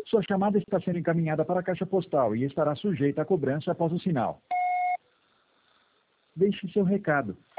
Sua chamada está sendo encaminhada para a caixa postal e estará sujeita a cobrança após o sinal. Deixe seu recado.